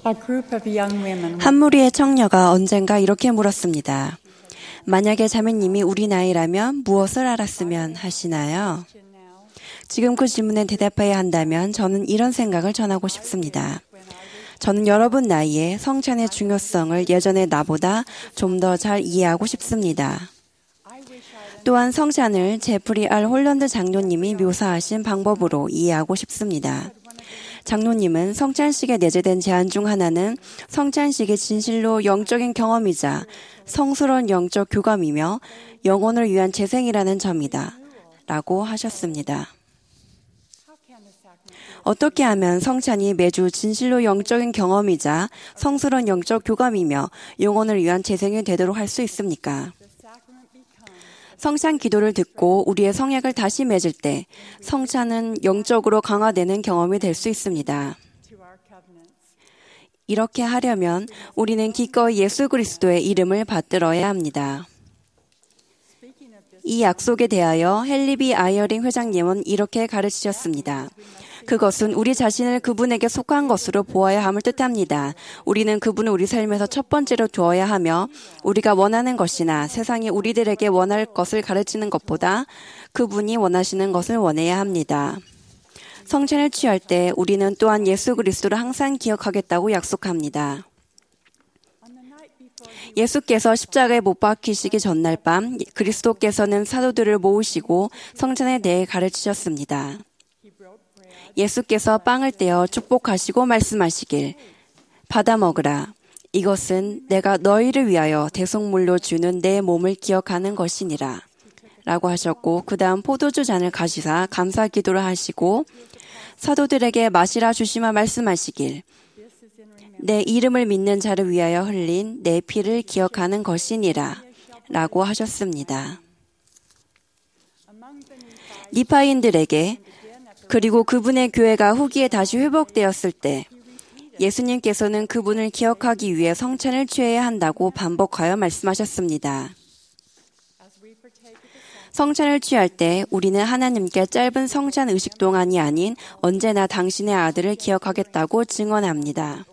한 무리의 청녀가 언젠가 이렇게 물었습니다. 만약에 자매님이 우리 나이라면 무엇을 알았으면 하시나요? 지금 그 질문에 대답해야 한다면 저는 이런 생각을 전하고 싶습니다. 저는 여러분 나이에 성찬의 중요성을 예전의 나보다 좀 더 잘 이해하고 싶습니다. 또한 성찬을 제프리 R. 홀런드 장로님이 묘사하신 방법으로 이해하고 싶습니다. 장로님은 성찬식에 내재된 제안 중 하나는 성찬식이 진실로 영적인 경험이자 성스러운 영적 교감이며 영혼을 위한 재생이라는 점이다. 라고 하셨습니다. 어떻게 하면 성찬이 매주 진실로 영적인 경험이자 성스러운 영적 교감이며 영혼을 위한 재생이 되도록 할 수 있습니까? 성찬 기도를 듣고 우리의 성약을 다시 맺을 때 성찬은 영적으로 강화되는 경험이 될 수 있습니다. 이렇게 하려면 우리는 기꺼이 예수 그리스도의 이름을 받들어야 합니다. 이 약속에 대하여 헨리 아이어링 회장님은 이렇게 가르치셨습니다. 그것은 우리 자신을 그분에게 속한 것으로 보아야 함을 뜻합니다. 우리는 그분을 우리 삶에서 첫 번째로 두어야 하며 우리가 원하는 것이나 세상이 우리들에게 원할 것을 가르치는 것보다 그분이 원하시는 것을 원해야 합니다. 성찬을 취할 때 우리는 또한 예수 그리스도를 항상 기억하겠다고 약속합니다. 예수께서 십자가에 못 박히시기 전날 밤 그리스도께서는 사도들을 모으시고 성찬에 대해 가르치셨습니다. 예수께서 빵을 떼어 축복하시고 말씀하시길 받아 먹으라. 이것은 내가 너희를 위하여 대속물로 주는 내 몸을 기억하는 것이니라. 라고 하셨고 그 다음 포도주 잔을 가지사 감사 기도를 하시고 사도들에게 마시라 주시마 말씀하시길 내 이름을 믿는 자를 위하여 흘린 내 피를 기억하는 것이니라. 라고 하셨습니다. 니파인들에게 그리고 그분의 교회가 후기에 다시 회복되었을 때 예수님께서는 그분을 기억하기 위해 성찬을 취해야 한다고 반복하여 말씀하셨습니다. 성찬을 취할 때 우리는 하나님께 짧은 성찬 의식 동안이 아닌 언제나 당신의 아들을 기억하겠다고 증언합니다.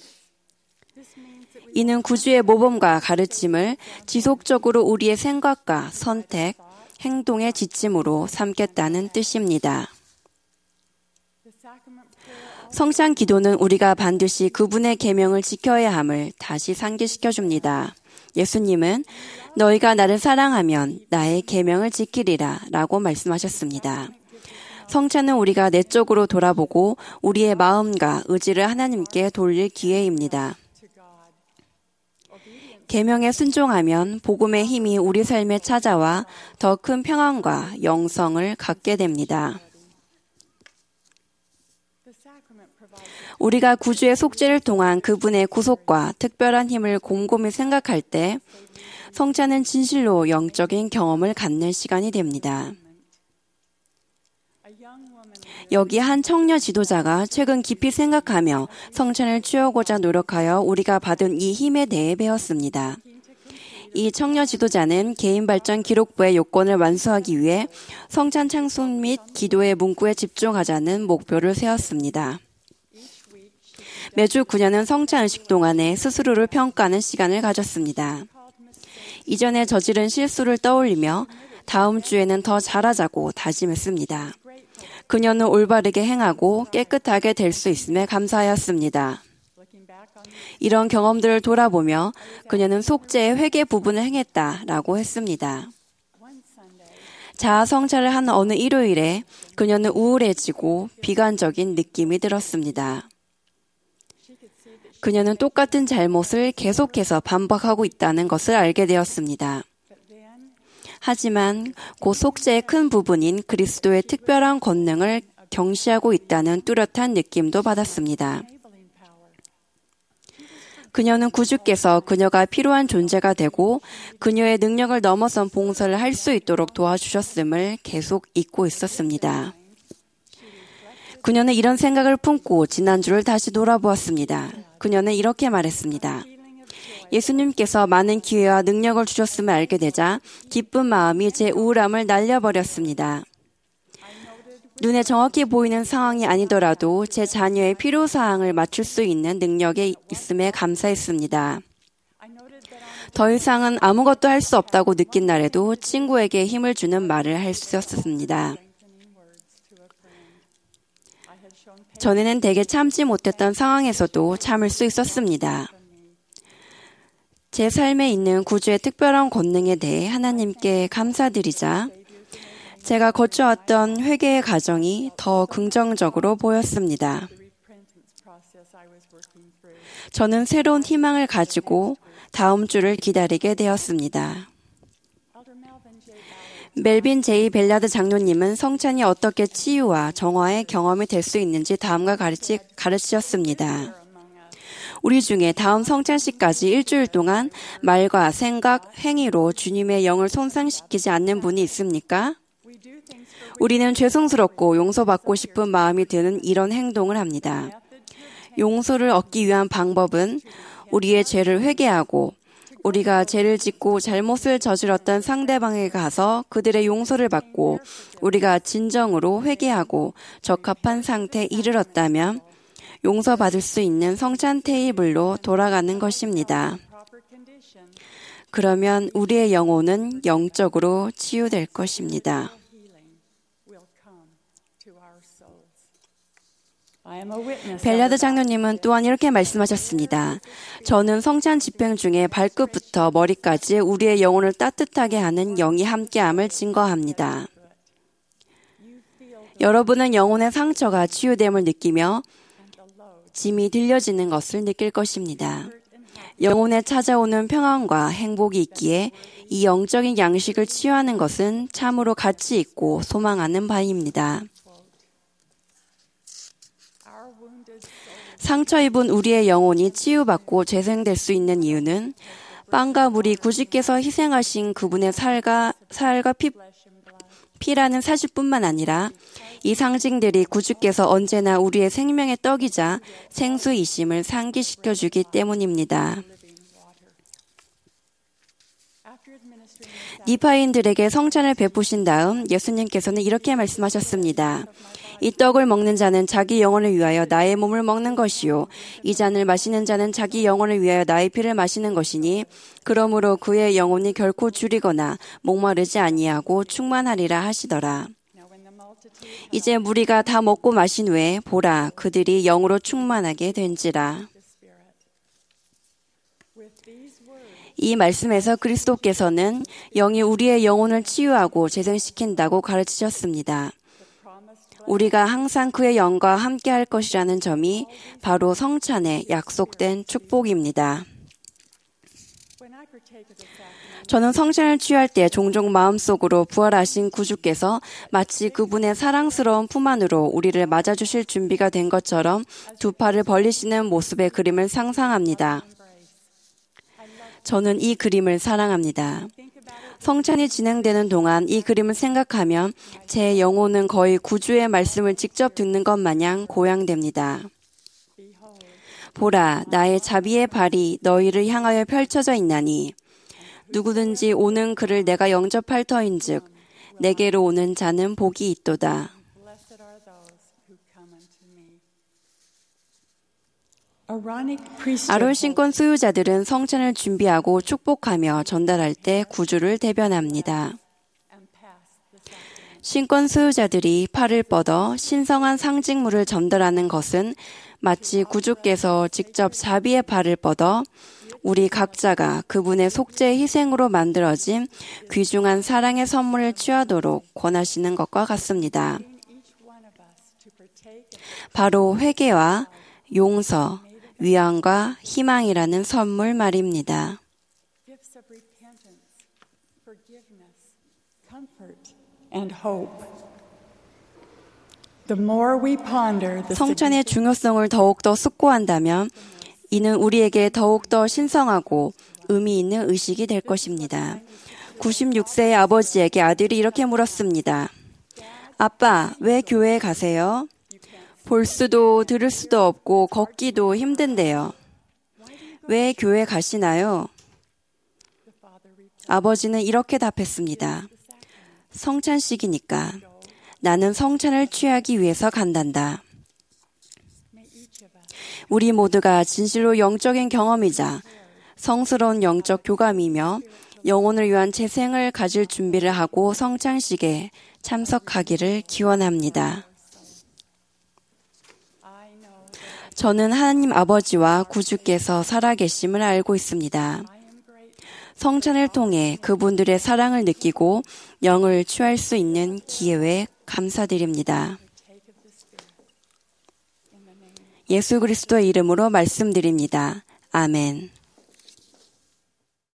이는 구주의 모범과 가르침을 지속적으로 우리의 생각과 선택, 행동의 지침으로 삼겠다는 뜻입니다. 성찬 기도는 우리가 반드시 그분의 계명을 지켜야 함을 다시 상기시켜 줍니다. 예수님은 너희가 나를 사랑하면 나의 계명을 지키리라 라고 말씀하셨습니다. 성찬은 우리가 내적으로 돌아보고 우리의 마음과 의지를 하나님께 돌릴 기회입니다. 계명에 순종하면 복음의 힘이 우리 삶에 찾아와 더 큰 평안과 영성을 갖게 됩니다. 우리가 구주의 속죄를 통한 그분의 구속과 특별한 힘을 곰곰이 생각할 때 성찬은 진실로 영적인 경험을 갖는 시간이 됩니다. 여기 한 청년 지도자가 최근 깊이 생각하며 성찬을 취하고자 노력하여 우리가 받은 이 힘에 대해 배웠습니다. 이 청년 지도자는 개인발전 기록부의 요건을 완수하기 위해 성찬 찬송 및 기도의 문구에 집중하자는 목표를 세웠습니다. 매주 그녀는 성찬 의식 동안에 스스로를 평가하는 시간을 가졌습니다. 이전에 저지른 실수를 떠올리며 다음 주에는 더 잘하자고 다짐했습니다. 그녀는 올바르게 행하고 깨끗하게 될 수 있음에 감사하였습니다. 이런 경험들을 돌아보며 그녀는 속죄의 회개 부분을 행했다라고 했습니다. 자아 성찰을 한 어느 일요일에 그녀는 우울해지고 비관적인 느낌이 들었습니다. 그녀는 똑같은 잘못을 계속해서 반복하고 있다는 것을 알게 되었습니다. 하지만 그 속죄의 큰 부분인 그리스도의 특별한 권능을 경시하고 있다는 뚜렷한 느낌도 받았습니다. 그녀는 구주께서 그녀가 필요한 존재가 되고 그녀의 능력을 넘어선 봉사를 할 수 있도록 도와주셨음을 계속 잊고 있었습니다. 그녀는 이런 생각을 품고 지난주를 다시 돌아보았습니다. 그녀는 이렇게 말했습니다. 예수님께서 많은 기회와 능력을 주셨음을 알게 되자 기쁜 마음이 제 우울함을 날려버렸습니다. 눈에 정확히 보이는 상황이 아니더라도 제 자녀의 필요사항을 맞출 수 있는 능력이 있음에 감사했습니다. 더 이상은 아무것도 할 수 없다고 느낀 날에도 친구에게 힘을 주는 말을 할 수 있었습니다. 전에는 대개 참지 못했던 상황에서도 참을 수 있었습니다. 제 삶에 있는 구주의 특별한 권능에 대해 하나님께 감사드리자 제가 거쳐왔던 회개의 과정이 더 긍정적으로 보였습니다. 저는 새로운 희망을 가지고 다음 주를 기다리게 되었습니다. 멜빈 제이 벨라드 장로님은 성찬이 어떻게 치유와 정화의 경험이 될 수 있는지 다음과 가르치셨습니다. 우리 중에 다음 성찬식까지 일주일 동안 말과 생각, 행위로 주님의 영을 손상시키지 않는 분이 있습니까? 우리는 죄송스럽고 용서받고 싶은 마음이 드는 이런 행동을 합니다. 용서를 얻기 위한 방법은 우리의 죄를 회개하고 우리가 죄를 짓고 잘못을 저질렀던 상대방에게 가서 그들의 용서를 받고 우리가 진정으로 회개하고 적합한 상태에 이르렀다면 용서받을 수 있는 성찬 테이블로 돌아가는 것입니다. 그러면 우리의 영혼은 영적으로 치유될 것입니다. 벨라드 장로님은 또한 이렇게 말씀하셨습니다. 저는 성찬 집행 중에 발끝부터 머리까지 우리의 영혼을 따뜻하게 하는 영이 함께함을 증거합니다. 여러분은 영혼의 상처가 치유됨을 느끼며 짐이 들려지는 것을 느낄 것입니다. 영혼에 찾아오는 평안과 행복이 있기에 이 영적인 양식을 치유하는 것은 참으로 가치 있고 소망하는 바입니다. 상처 입은 우리의 영혼이 치유받고 재생될 수 있는 이유는 빵과 물이 구주께서 희생하신 그분의 살과 피라는 사실뿐만 아니라 이 상징들이 구주께서 언제나 우리의 생명의 떡이자 생수이심을 상기시켜주기 때문입니다. 니파인들에게 성찬을 베푸신 다음 예수님께서는 이렇게 말씀하셨습니다. 이 떡을 먹는 자는 자기 영혼을 위하여 나의 몸을 먹는 것이요 이 잔을 마시는 자는 자기 영혼을 위하여 나의 피를 마시는 것이니 그러므로 그의 영혼이 결코 줄이거나 목마르지 아니하고 충만하리라 하시더라. 이제 무리가 다 먹고 마신 후에 보라 그들이 영으로 충만하게 된지라. 이 말씀에서 그리스도께서는 영이 우리의 영혼을 치유하고 재생시킨다고 가르치셨습니다. 우리가 항상 그의 영과 함께 할 것이라는 점이 바로 성찬에 약속된 축복입니다. 저는 성찬을 취할 때 종종 마음속으로 부활하신 구주께서 마치 그분의 사랑스러운 품 안으로 우리를 맞아주실 준비가 된 것처럼 두 팔을 벌리시는 모습의 그림을 상상합니다. 저는 이 그림을 사랑합니다. 성찬이 진행되는 동안 이 그림을 생각하면 제 영혼은 거의 구주의 말씀을 직접 듣는 것 마냥 고양됩니다. 보라, 나의 자비의 발이 너희를 향하여 펼쳐져 있나니 누구든지 오는 그를 내가 영접할 터인즉 내게로 오는 자는 복이 있도다. 아론 신권 소유자들은 성찬을 준비하고 축복하며 전달할 때 구주를 대변합니다. 신권 소유자들이 팔을 뻗어 신성한 상징물을 전달하는 것은 마치 구주께서 직접 자비의 발을 뻗어 우리 각자가 그분의 속죄의 희생으로 만들어진 귀중한 사랑의 선물을 취하도록 권하시는 것과 같습니다. 바로 회개와 용서, 위안과 희망이라는 선물 말입니다. 성찬의 중요성을 더욱더 숙고한다면 이는 우리에게 더욱더 신성하고 의미 있는 의식이 될 것입니다. 96세의 아버지에게 아들이 이렇게 물었습니다. 아빠, 왜 교회에 가세요? 볼 수도 들을 수도 없고 걷기도 힘든데요. 왜 교회 가시나요? 아버지는 이렇게 답했습니다. 성찬식이니까. 나는 성찬을 취하기 위해서 간단다. 우리 모두가 진실로 영적인 경험이자 성스러운 영적 교감이며 영혼을 위한 재생을 가질 준비를 하고 성찬식에 참석하기를 기원합니다. 저는 하나님 아버지와 구주께서 살아계심을 알고 있습니다. 성찬을 통해 그분들의 사랑을 느끼고 영을 취할 수 있는 기회에 감사드립니다. 예수 그리스도의 이름으로 말씀드립니다. 아멘.